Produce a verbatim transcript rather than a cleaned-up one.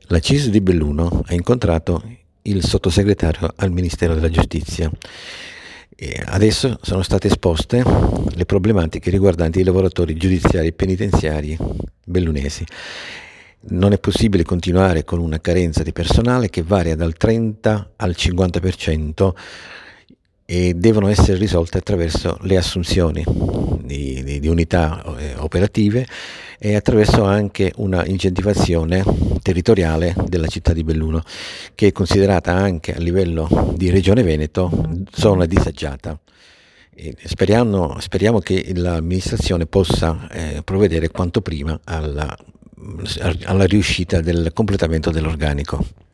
La C I S di Belluno ha incontrato il sottosegretario al Ministero della Giustizia e adesso sono state esposte le problematiche riguardanti i lavoratori giudiziari e penitenziari bellunesi. Non è possibile continuare con una carenza di personale che varia dal trenta al cinquanta per cento e devono essere risolte attraverso le assunzioni di, di, di unità operative e attraverso anche una incentivazione territoriale della città di Belluno, che è considerata anche a livello di Regione Veneto zona disagiata. E speriamo, speriamo che l'amministrazione possa eh, provvedere quanto prima alla, alla riuscita del completamento dell'organico.